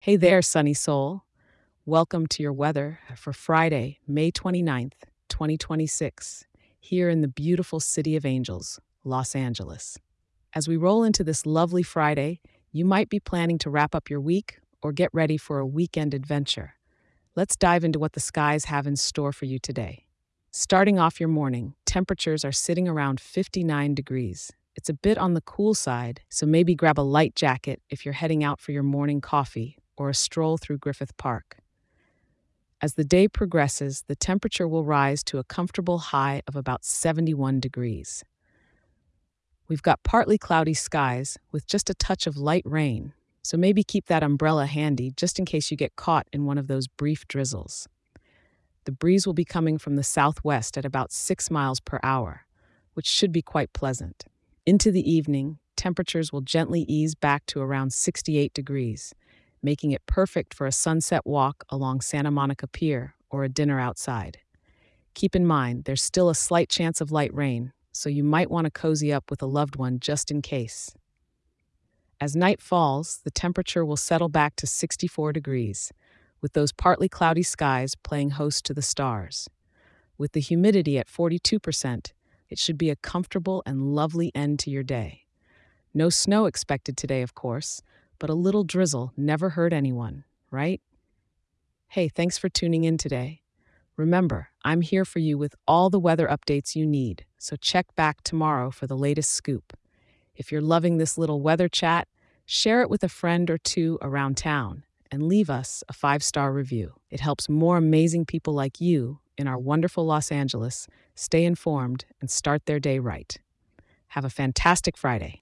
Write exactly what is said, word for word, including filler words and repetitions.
Hey there, sunny soul. Welcome to your weather for Friday, May twenty-ninth, twenty twenty-six, here in the beautiful City of Angels, Los Angeles. As we roll into this lovely Friday, you might be planning to wrap up your week or get ready for a weekend adventure. Let's dive into what the skies have in store for you today. Starting off your morning, temperatures are sitting around fifty-nine degrees. It's a bit on the cool side, so maybe grab a light jacket if you're heading out for your morning coffee or a stroll through Griffith Park. As the day progresses, the temperature will rise to a comfortable high of about seventy-one degrees. We've got partly cloudy skies with just a touch of light rain, so maybe keep that umbrella handy just in case you get caught in one of those brief drizzles. The breeze will be coming from the southwest at about six miles per hour, which should be quite pleasant. Into the evening, temperatures will gently ease back to around sixty-eight degrees, making it perfect for a sunset walk along Santa Monica Pier or a dinner outside. Keep in mind, there's still a slight chance of light rain, so you might want to cozy up with a loved one just in case. As night falls, the temperature will settle back to sixty-four degrees, with those partly cloudy skies playing host to the stars. With the humidity at forty-two percent, it should be a comfortable and lovely end to your day. No snow expected today, of course, but a little drizzle never hurt anyone, right? Hey, thanks for tuning in today. Remember, I'm here for you with all the weather updates you need, so check back tomorrow for the latest scoop. If you're loving this little weather chat, share it with a friend or two around town and leave us a five-star review. It helps more amazing people like you in our wonderful Los Angeles stay informed and start their day right. Have a fantastic Friday.